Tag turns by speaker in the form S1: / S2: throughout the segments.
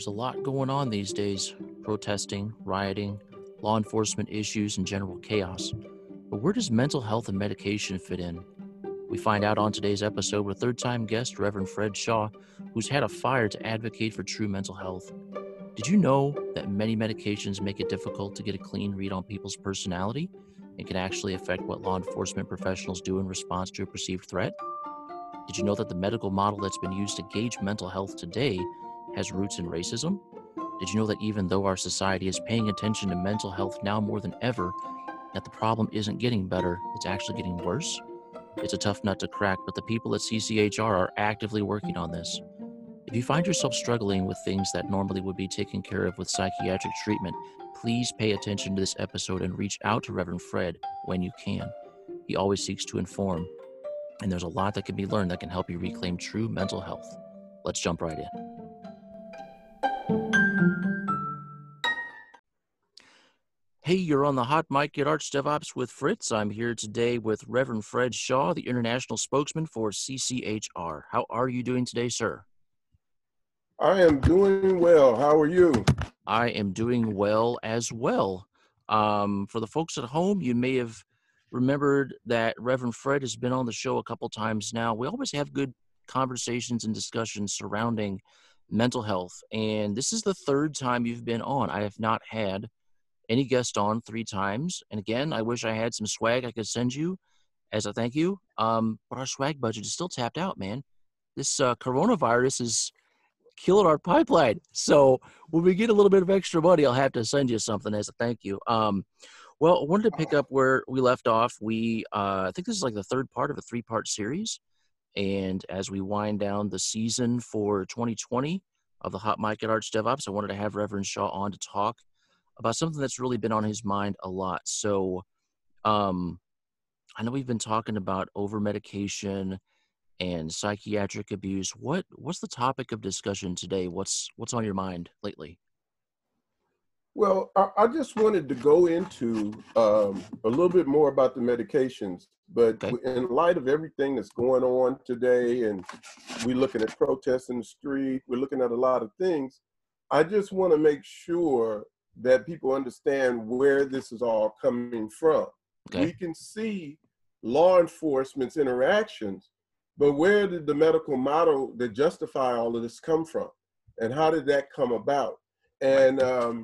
S1: There's a lot going on these days: protesting, rioting, law enforcement issues, and general chaos. But where does mental health and medication fit in? We find out on today's episode with third-time guest Reverend Fred Shaw, who's had a fire to advocate for true mental health. Did you know that many medications make it difficult to get a clean read on people's personality and can actually affect what law enforcement professionals do in response to a perceived threat? Did you know that the medical model that's been used to gauge mental health today has roots in racism? Did you know that even though our society is paying attention to mental health now more than ever, that the problem isn't getting better, it's actually getting worse? It's a tough nut to crack, but the people at CCHR are actively working on this. If you find yourself struggling with things that normally would be taken care of with psychiatric treatment, please pay attention to this episode and reach out to Reverend Fred when you can. He always seeks to inform, and there's a lot that can be learned that can help you reclaim true mental health. Let's jump right in. Hey, you're on the Hot Mic at Arch DevOps with Fritz. I'm here today with Reverend Fred Shaw, the international spokesman for CCHR. How are you doing today, sir?
S2: I am doing well. How are you?
S1: I am doing well as well. For the folks at home, you may have remembered that Reverend Fred has been on the show a couple times now. We always have good conversations and discussions surrounding mental health, and this is the third time you've been on. I have not had any guest on 3 times, and again, I wish I had some swag I could send you as a thank you, but our swag budget is still tapped out, man. This coronavirus is killing our pipeline. So when we get a little bit of extra money, I'll have to send you something as a thank you. Well, I wanted to pick up where we left off. I think this is like the third part of a 3-part series. And as we wind down the season for 2020 of the Hot Mic at Arch DevOps, I wanted to have Reverend Shaw on to talk about something that's really been on his mind a lot. So I know we've been talking about over-medication and psychiatric abuse. What's the topic of discussion today? What's on your mind lately?
S2: Well, I just wanted to go into a little bit more about the medications, but
S1: Okay.
S2: in light of everything that's going on today, and we're looking at protests in the street, we're looking at a lot of things, I just want to make sure that people understand where this is all coming from.
S1: Okay.
S2: We can see law enforcement's interactions, but where did the medical model that justify all of this come from? And how did that come about? And,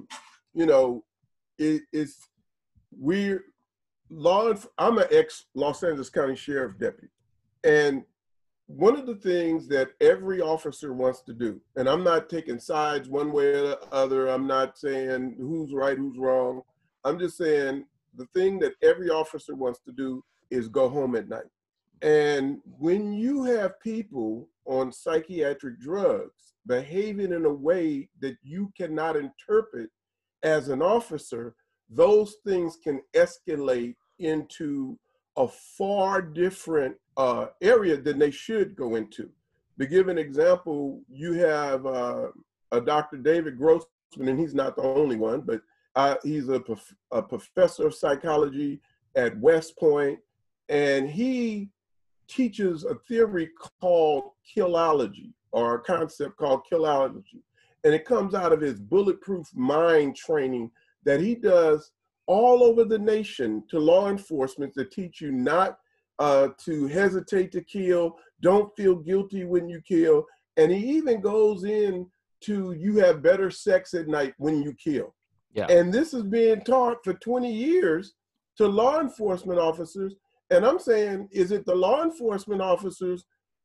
S2: I'm an ex-Los Angeles County Sheriff Deputy. And one of the things that every officer wants to do, and I'm not taking sides one way or the other, I'm not saying who's right, who's wrong. I'm just saying the thing that every officer wants to do is go home at night. And when you have people on psychiatric drugs behaving in a way that you cannot interpret as an officer, those things can escalate into a far different area than they should go into. To give an example, you have a Dr. David Grossman, and he's not the only one, but he's a professor of psychology at West Point, and he teaches a theory called killology, or a concept called killology. And it comes out of his bulletproof mind training that he does all over the nation to law enforcement to teach you not to hesitate to kill, don't feel guilty when you kill. And he even goes in to you have better sex at night when you kill.
S1: Yeah.
S2: And this is being taught for 20 years to law enforcement officers. And I'm saying, is it the law enforcement officers'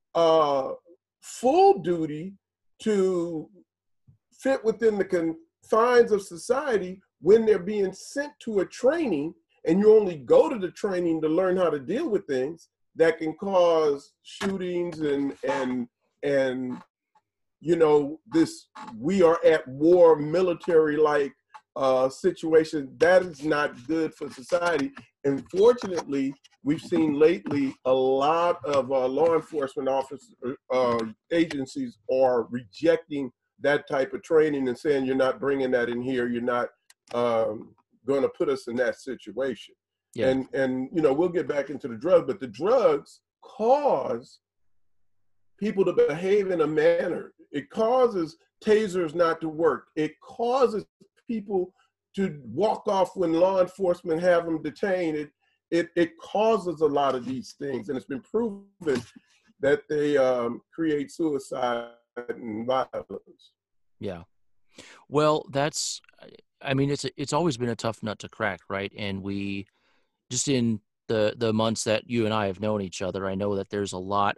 S2: full duty to fit within the confines of society when they're being sent to a training, and you only go to the training to learn how to deal with things that can cause shootings and this we are at war military-like situation? That is not good for society. And fortunately, we've seen lately a lot of law enforcement agencies are rejecting that type of training and saying, you're not bringing that in here. You're not going to put us in that situation.
S1: Yeah.
S2: And we'll get back into the drug, but the drugs cause people to behave in a manner It causes tasers not to work. It causes people to walk off when law enforcement have them detained. It causes a lot of these things, and it's been proven that they create suicide and violence.
S1: Yeah. Well, I mean, it's always been a tough nut to crack, right? And we just in the months that you and I have known each other, I know that there's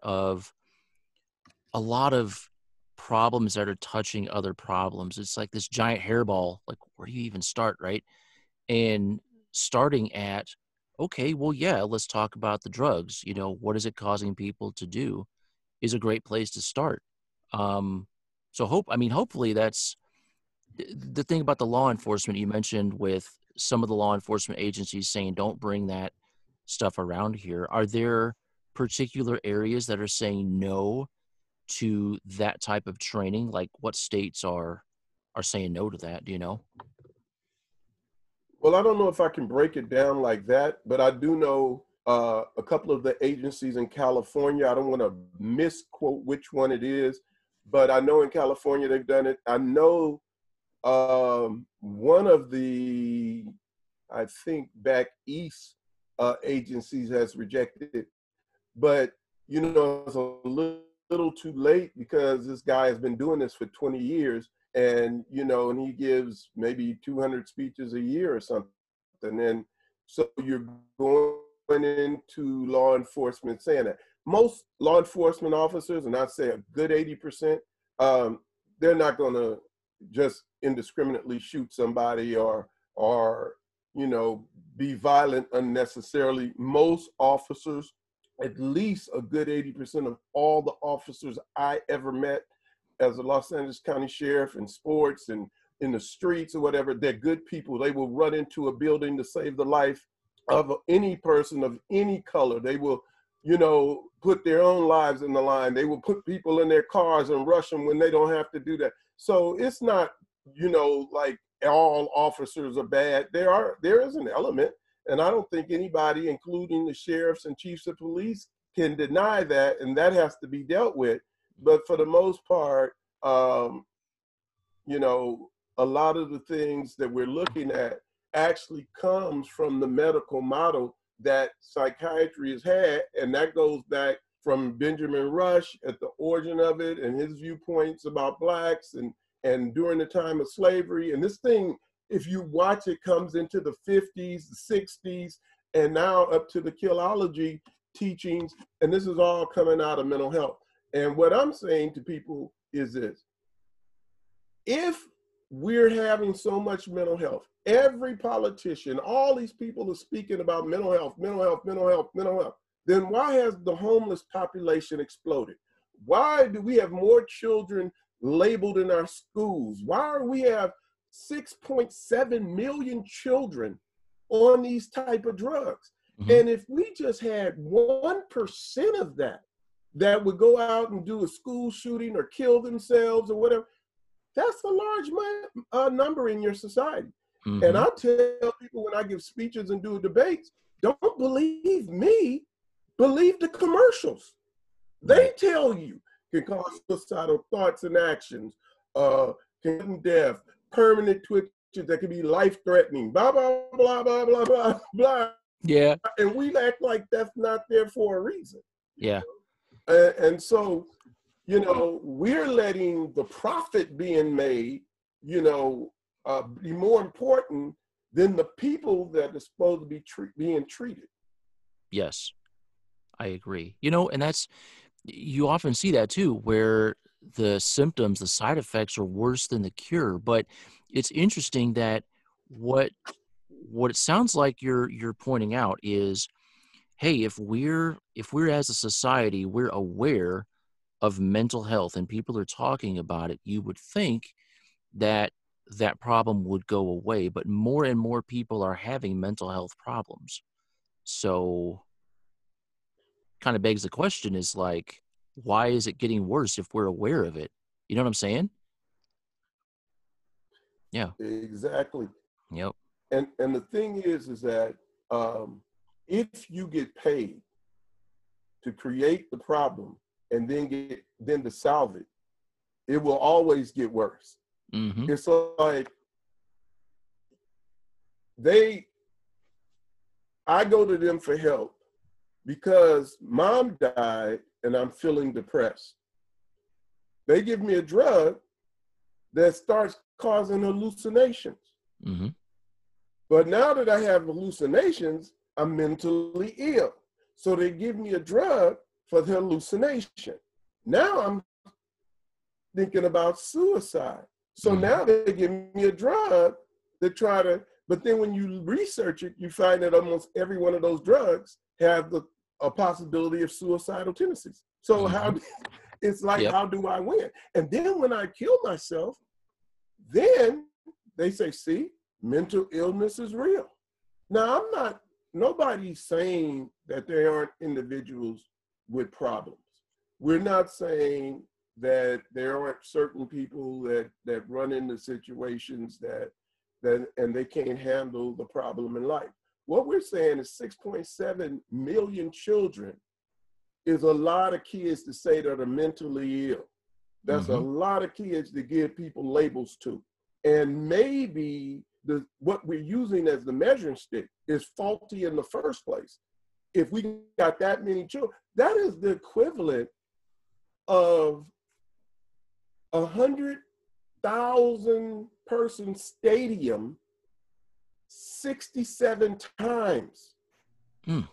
S1: a lot of problems that are touching other problems. It's like this giant hairball. Like, where do you even start, right? And starting at, okay, well, yeah, let's talk about the drugs. What is it causing people to do is a great place to start. Um, so hopefully that's the thing about the law enforcement you mentioned with some of the law enforcement agencies saying, don't bring that stuff around here. Are there particular areas that are saying no to that type of training? Like what states are saying no to that? Do you know?
S2: Well, I don't know if I can break it down like that, but I do know a couple of the agencies in California. I don't want to misquote which one it is, but I know in California they've done it. I know one of the, I think back east agencies has rejected it, but it's a little too late because this guy has been doing this for 20 years, and and he gives maybe 200 speeches a year or something. And so you're going into law enforcement saying that most law enforcement officers, and I'd say a good 80%, they're not going to just indiscriminately shoot somebody or be violent unnecessarily. Most officers, at least a good 80% of all the officers I ever met as a Los Angeles County Sheriff in sports and in the streets or whatever, they're good people. They will run into a building to save the life of any person of any color. They will, put their own lives in the line. They will put people in their cars and rush them when they don't have to do that. So it's not, like all officers are bad. There is an element, and I don't think anybody, including the sheriffs and chiefs of police, can deny that, and that has to be dealt with. But for the most part, a lot of the things that we're looking at actually comes from the medical model that psychiatry has had, and that goes back from Benjamin Rush at the origin of it and his viewpoints about blacks and during the time of slavery. And this thing, if you watch it, comes into the 50s, the 60s, and now up to the Killology teachings, and this is all coming out of mental health. And what I'm saying to people is this: if we're having so much mental health, every politician, all these people are speaking about mental health, mental health, mental health, mental health, then why has the homeless population exploded? Why do we have more children labeled in our schools? Why do we have 6.7 million children on these type of drugs? Mm-hmm. And if we just had 1% of that would go out and do a school shooting or kill themselves or whatever, that's a large number in your society. Mm-hmm. And I tell people when I give speeches and do debates, don't believe me, believe the commercials. They tell you can cause suicidal thoughts and actions, can death, permanent twitches that can be life-threatening, blah, blah, blah, blah, blah, blah, blah.
S1: Yeah.
S2: And we act like that's not there for a reason.
S1: Yeah.
S2: And so, we're letting the profit being made, be more important than the people that are supposed to be being treated.
S1: Yes, I agree. And you often see that too, where the symptoms, the side effects are worse than the cure. But it's interesting that what it sounds like you're pointing out is, hey, if we're as a society, we're aware of mental health and people are talking about it, you would think that problem would go away, but more and more people are having mental health problems. So kind of begs the question is like, why is it getting worse if we're aware of it? You know what I'm saying? Yeah.
S2: Exactly.
S1: Yep.
S2: And the thing is that if you get paid to create the problem and then to solve it, it will always get worse.
S1: Mm-hmm.
S2: It's like I go to them for help because mom died and I'm feeling depressed. They give me a drug that starts causing hallucinations.
S1: Mm-hmm.
S2: But now that I have hallucinations, I'm mentally ill. So they give me a drug for the hallucination. Now I'm thinking about suicide. So
S1: Mm-hmm.
S2: now they give me a drug to try to, but then when you research it, you find that almost every one of those drugs have a possibility of suicidal tendencies. So
S1: Mm-hmm.
S2: it's like,
S1: Yep.
S2: how do I win? And then when I kill myself, then they say, see, mental illness is real. Now, nobody's saying that there aren't individuals with problems. We're not saying that there aren't certain people that run into situations that and they can't handle the problem in life. What we're saying is 6.7 million children is a lot of kids to say that are mentally ill. That's a lot of kids to give people labels to. And maybe what we're using as the measuring stick is faulty in the first place. If we got that many children, that is the equivalent of 100,000 person stadium 67 times.
S1: Mm.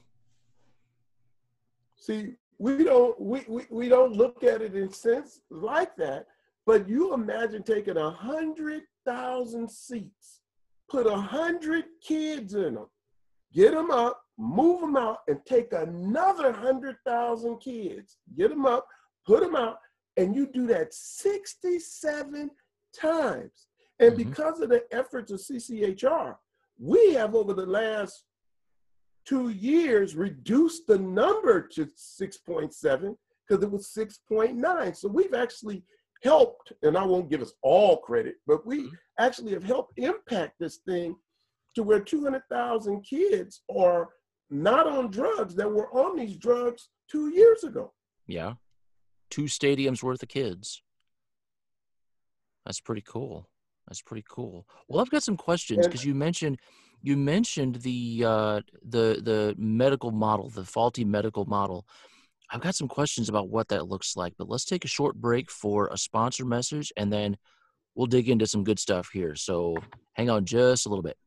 S2: See, we don't look at it in sense like that, but you imagine taking 100,000 seats, put 100 kids in them, get them up, move them out, and take another 100,000 kids, get them up, put them out, and you do that 67 times. And because of the efforts of CCHR, we have over the last 2 years reduced the number to 6.7 because it was 6.9. So we've actually helped, and I won't give us all credit, but we actually have helped impact this thing to where 200,000 kids are not on drugs that were on these drugs 2 years ago.
S1: Yeah. 2 stadiums worth of kids. That's pretty cool. That's pretty cool. Well, I've got some questions because you mentioned the medical model, the faulty medical model. I've got some questions about what that looks like, but let's take a short break for a sponsor message, and then we'll dig into some good stuff here. So hang on just a little bit.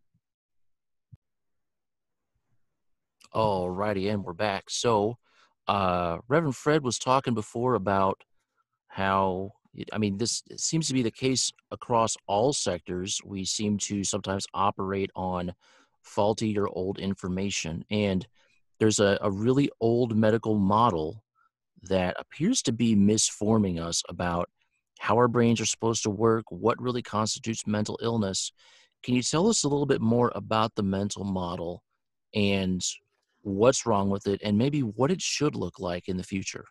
S1: All righty, and we're back. So Reverend Fred was talking before about how, this seems to be the case across all sectors. We seem to sometimes operate on faulty or old information. And there's a really old medical model that appears to be misforming us about how our brains are supposed to work, what really constitutes mental illness. Can you tell us a little bit more about the mental model and what's wrong with it and maybe what it should look like in the future?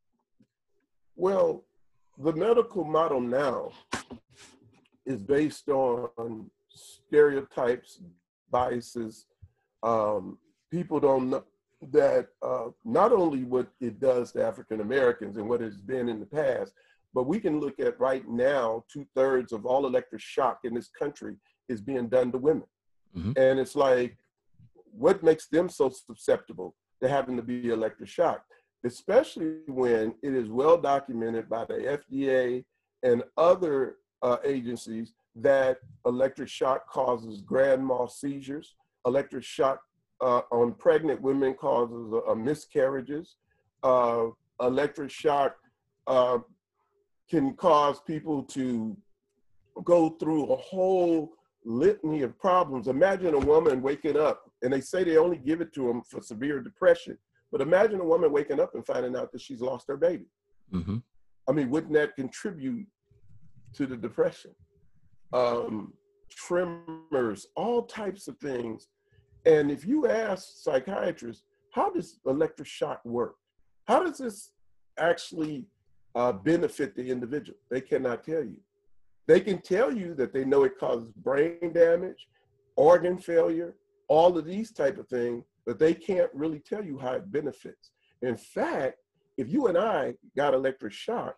S2: Well, the medical model now is based on stereotypes, biases. People don't know that not only what it does to African Americans and what it's been in the past, but we can look at right now, 2/3 of all electric shock in this country is being done to women. And it's like, what makes them so susceptible to having to be electric shocked? Especially when it is well documented by the FDA and other agencies that electric shock causes grand mal seizures. Electric shock on pregnant women causes miscarriages. Electric shock can cause people to go through a whole litany of problems. Imagine a woman waking up, and they say they only give it to them for severe depression. But imagine a woman waking up and finding out that she's lost her baby. Wouldn't that contribute to the depression? Tremors, all types of things. And if you ask psychiatrists, how does electric shock work? How does this actually benefit the individual? They cannot tell you. They can tell you that they know it causes brain damage, organ failure, all of these type of things, but they can't really tell you how it benefits. In fact, if you and I got electric shock,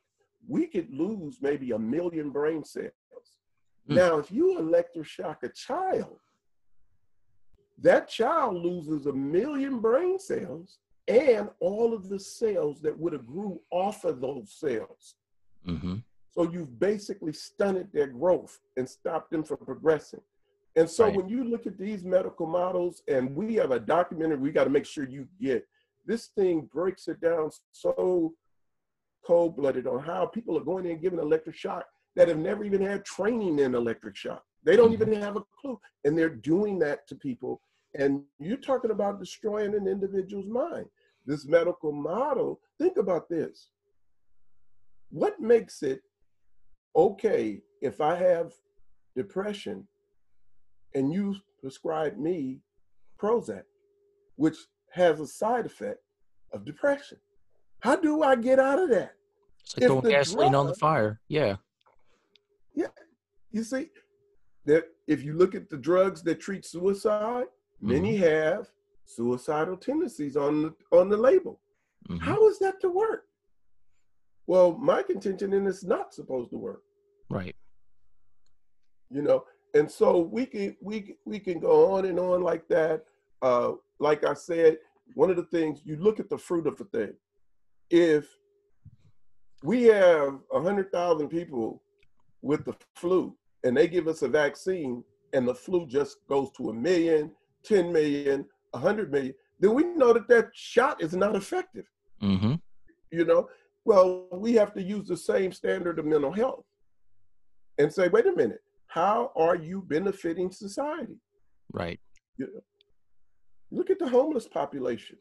S2: we could lose maybe 1 million brain cells.
S1: Mm.
S2: Now, if you electroshock a child, that child loses 1 million brain cells and all of the cells that would have grew off of those cells.
S1: Mm-hmm.
S2: So you've basically stunted their growth and stopped them from progressing. And so
S1: Right.
S2: when you look at these medical models, and we have a documentary we got to make sure you get, this thing breaks it down so cold-blooded on how people are going in and giving electric shock that have never even had training in electric shock. They don't even have a clue. And they're doing that to people. And you're talking about destroying an individual's mind. This medical model, think about this. What makes it okay if I have depression and you prescribe me Prozac, which has a side effect of depression? How do I get out of that?
S1: It's like
S2: If
S1: throwing
S2: the
S1: gasoline on the
S2: drug,
S1: fire. Yeah.
S2: yeah, you see, that if you look at the drugs that treat suicide, many have suicidal tendencies on the label.
S1: Mm-hmm.
S2: How is that to work? Well, my contention is it's not supposed to work.
S1: Right.
S2: You know, and so we can go on and on like that. Like I said, one of the things, you look at the fruit of a thing. If we have 100,000 people with the flu and they give us a vaccine and the flu just goes to 1 million, 10 million, 100 million, then we know that that shot is not effective.
S1: Mm-hmm.
S2: You know, well, we have to use the same standard of mental health and say, wait a minute, how are you benefiting society?
S1: Right.
S2: You know, look at the homeless population.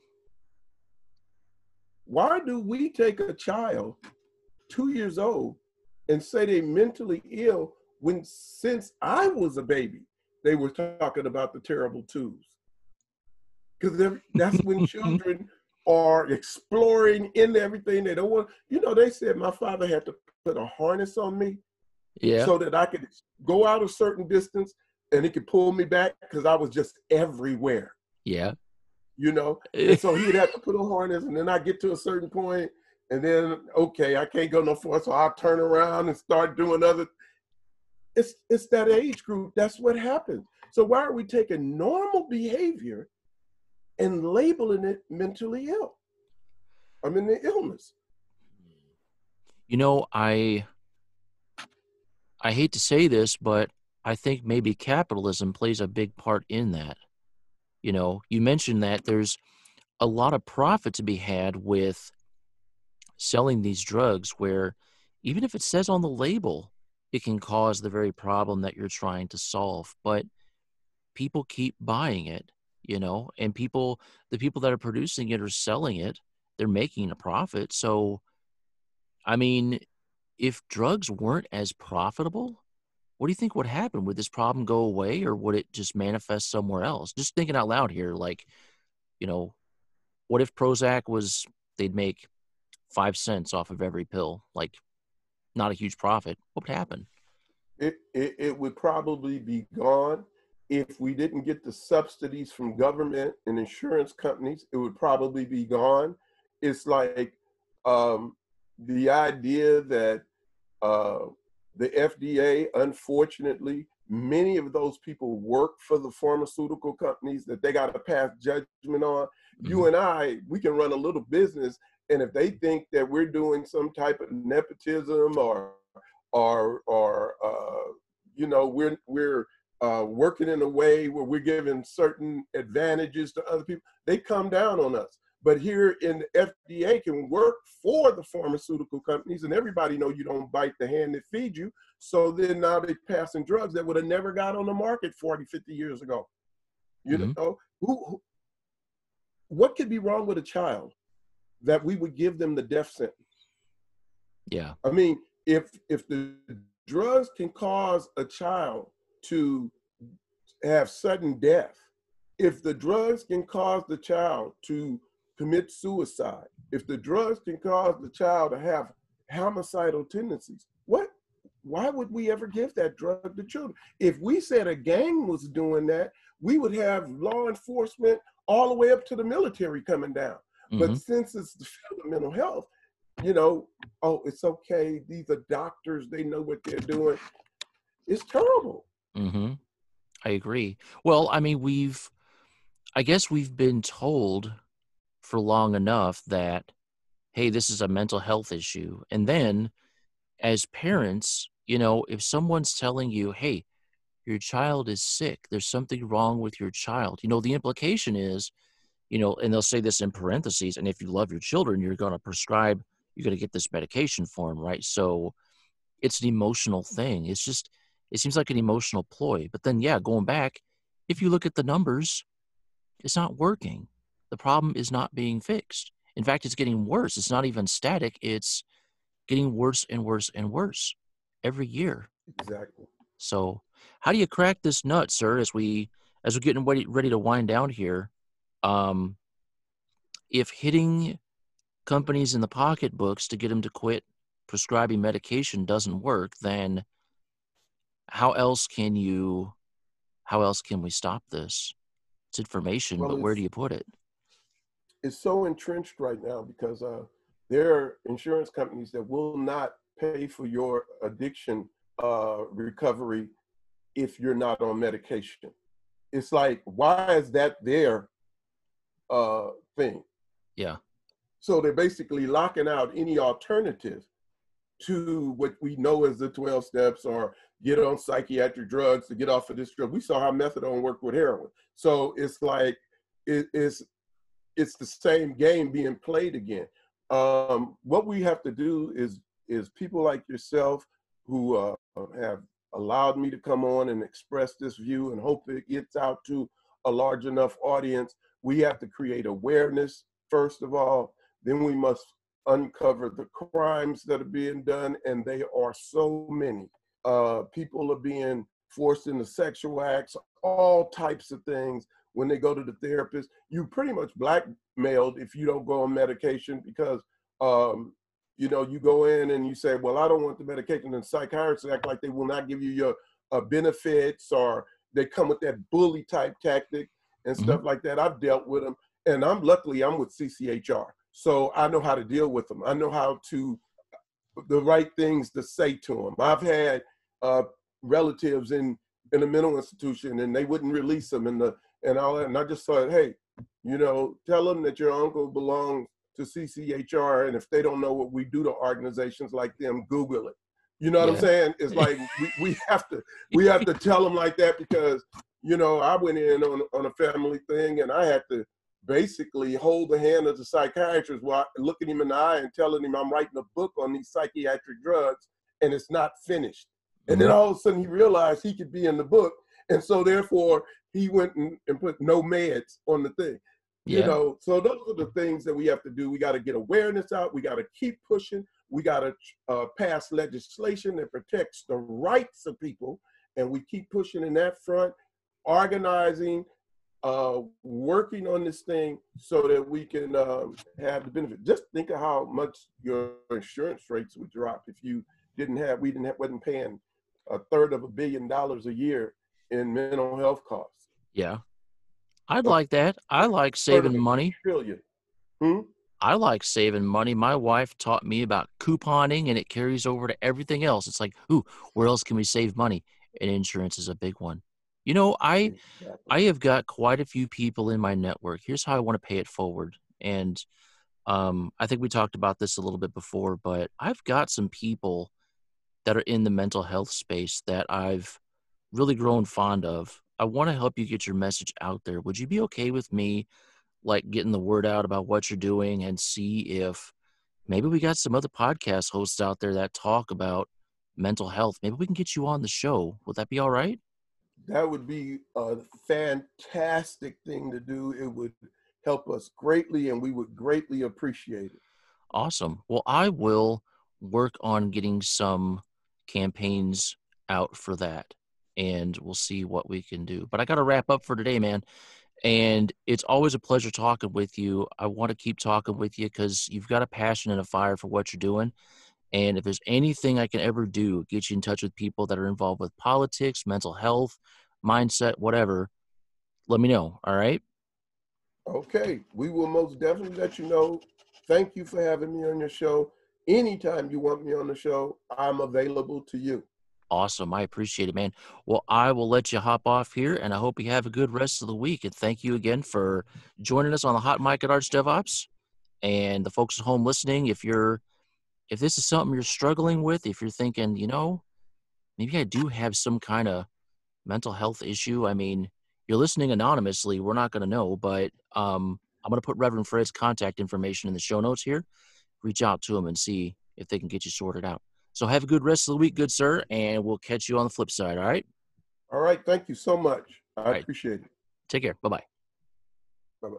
S2: Why do we take a child 2 years old and say they're mentally ill when since I was a baby, they were talking about the terrible twos? Because that's when children are exploring into everything they don't want. You know, they said my father had to put a harness on me so that I could go out a certain distance and he could pull me back because I was just everywhere.
S1: Yeah.
S2: You know, and so he'd have to put a harness, and then I get to a certain point, and then okay, I can't go no further, so I'll turn around and start doing other. It's that age group. That's what happens. So why are we taking normal behavior and labeling it mentally ill? I mean, the illness.
S1: You know, I hate to say this, but I think maybe capitalism plays a big part in that. You know, you mentioned that there's a lot of profit to be had with selling these drugs where even if it says on the label, it can cause the very problem that you're trying to solve. But people keep buying it, you know, and the people that are producing it or selling it, they're making a profit. So, I mean, if drugs weren't as profitable, what do you think would happen? Would this problem go away or would it just manifest somewhere else? Just thinking out loud here, like, you know, what if Prozac they'd make 5 cents off of every pill, like not a huge profit. What would happen?
S2: It would probably be gone. If we didn't get the subsidies from government and insurance companies, it would probably be gone. It's like the idea that the FDA, unfortunately, many of those people work for the pharmaceutical companies that they got to pass judgment on. Mm-hmm. You and I, we can run a little business, and if they think that we're doing some type of nepotism or you know, we're working in a way where we're giving certain advantages to other people, they come down on us. But here in the FDA can work for the pharmaceutical companies, and everybody know you don't bite the hand that feeds you. So then now they're passing drugs that would have never got on the market 40, 50 years ago. You know, what could be wrong with a child that we would give them the death sentence?
S1: Yeah.
S2: I mean, if the drugs can cause a child to have sudden death, if the drugs can cause the child to commit suicide, if the drugs can cause the child to have homicidal tendencies, why would we ever give that drug to children? If we said a gang was doing that, we would have law enforcement all the way up to the military coming down. Mm-hmm. But since it's the field of mental health, you know, oh, it's okay. These are doctors. They know what they're doing. It's terrible.
S1: Mm-hmm. I agree. Well, I mean, I guess we've been told for long enough that, hey, this is a mental health issue. And then as parents, if someone's telling you, hey, your child is sick, there's something wrong with your child, the implication is, and they'll say this in parentheses, and if you love your children, you're going to get this medication for them, right? So it's an emotional thing. It seems like an emotional ploy. But then, yeah, going back, if you look at the numbers, it's not working. The problem is not being fixed. In fact, it's getting worse. It's not even static. It's getting worse and worse and worse every year.
S2: Exactly.
S1: So how do you crack this nut, sir, as we're getting ready to wind down here? Um, if hitting companies in the pocketbooks to get them to quit prescribing medication doesn't work, then how else can we stop this? It's information,
S2: Well,
S1: but where do you put it?
S2: it's so entrenched right now because there are insurance companies that will not pay for your addiction recovery if you're not on medication. It's like, why is that their thing?
S1: Yeah.
S2: So they're basically locking out any alternative to what we know as the 12 steps or get on psychiatric drugs to get off of this drug. We saw how methadone worked with heroin. So it's like, it's the same game being played again. What we have to do is people like yourself who have allowed me to come on and express this view and hope it gets out to a large enough audience. We have to create awareness, first of all. Then we must uncover the crimes that are being done, and they are so many. People are being forced into sexual acts, all types of things. When they go to the therapist, you pretty much blackmailed if you don't go on medication because, you go in and you say, well, I don't want the medication, and psychiatrists act like they will not give you your benefits, or they come with that bully type tactic and stuff like that. I've dealt with them, and I'm with CCHR. So I know how to deal with them. I know how to, the right things to say to them. I've had relatives in a mental institution and they wouldn't release them and all that. And I just thought, hey, tell them that your uncle belongs to CCHR. And if they don't know what we do to organizations like them, Google it. You know what I'm saying? It's like we have to tell them like that because, I went in on a family thing and I had to basically hold the hand of the psychiatrist while looking him in the eye and telling him I'm writing a book on these psychiatric drugs and it's not finished. And then all of a sudden he realized he could be in the book. And so therefore he went and put no meds on the thing. So those are the things that we have to do. We got to get awareness out. We got to keep pushing. We got to pass legislation that protects the rights of people. And we keep pushing in that front, organizing, working on this thing so that we can have the benefit. Just think of how much your insurance rates would drop if you wasn't paying $350 million a year in mental health costs.
S1: Yeah. I'd like that. I like saving money.
S2: Trillion.
S1: I like saving money. My wife taught me about couponing, and it carries over to everything else. It's like, ooh, where else can we save money? And insurance is a big one. I have got quite a few people in my network. Here's how I want to pay it forward. And I think we talked about this a little bit before, but I've got some people that are in the mental health space that I've really grown fond of. I want to help you get your message out there. Would you be okay with me like getting the word out about what you're doing and see if maybe we got some other podcast hosts out there that talk about mental health? Maybe we can get you on the show. Would that be all right?
S2: That would be a fantastic thing to do. It would help us greatly and we would greatly appreciate it.
S1: Awesome. Well, I will work on getting some campaigns out for that and we'll see what we can do. But I got to wrap up for today, man. And it's always a pleasure talking with you. I want to keep talking with you because you've got a passion and a fire for what you're doing. And if there's anything I can ever do, get you in touch with people that are involved with politics, mental health, mindset, whatever, let me know. All right?
S2: Okay. We will most definitely let you know. Thank you for having me on your show. anytime you want me on the show, I'm available to you.
S1: Awesome. I appreciate it, man. Well, I will let you hop off here, and I hope you have a good rest of the week. And thank you again for joining us on the Hot Mic at Arch DevOps. And the folks at home listening, if this is something you're struggling with, if you're thinking, maybe I do have some kind of mental health issue. I mean, you're listening anonymously. We're not going to know, but I'm going to put Reverend Fred's contact information in the show notes here. Reach out to him and see if they can get you sorted out. So have a good rest of the week, good sir, and we'll catch you on the flip side, all right?
S2: All right. Thank you so much. I
S1: right.
S2: appreciate it.
S1: Take care. Bye-bye.
S2: Bye-bye.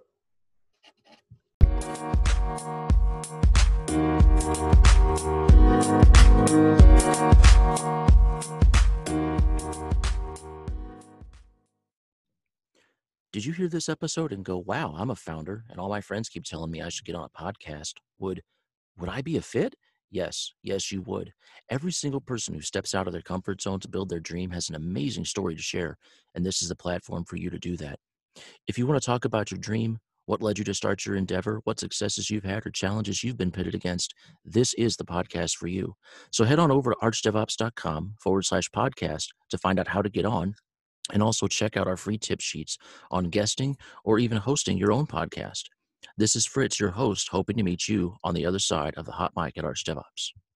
S1: Did you hear this episode and go, wow, I'm a founder, and all my friends keep telling me I should get on a podcast? Would I be a fit? Yes, you would. Every single person who steps out of their comfort zone to build their dream has an amazing story to share, and this is the platform for you to do that. If you want to talk about your dream, what led you to start your endeavor, what successes you've had or challenges you've been pitted against, this is the podcast for you. So head on over to archdevops.com/podcast to find out how to get on, and also check out our free tip sheets on guesting or even hosting your own podcast. This is Fritz, your host, hoping to meet you on the other side of the Hot Mic at Arch DevOps.